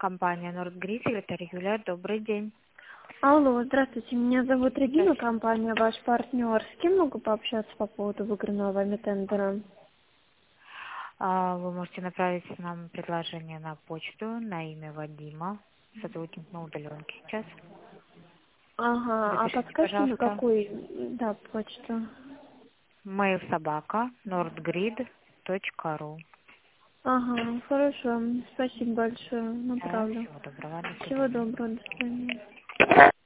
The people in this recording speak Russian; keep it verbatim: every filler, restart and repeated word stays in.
компания Нордгрид, секретарь Юлия, добрый день. Алло, здравствуйте, меня зовут Регина, компания ваш партнер. С кем могу пообщаться по поводу выигранного вами тендера? А, Вы можете направить нам предложение на почту на имя Вадима, сотрудник на удаленке сейчас. Ага, а Запишите, подскажите, на пожалуйста, какую, да, почту? mail собака nordgrid точка ру. Ага, хорошо, спасибо большое, Да, направлю. всего доброго, до Всего свидания. доброго, до свидания.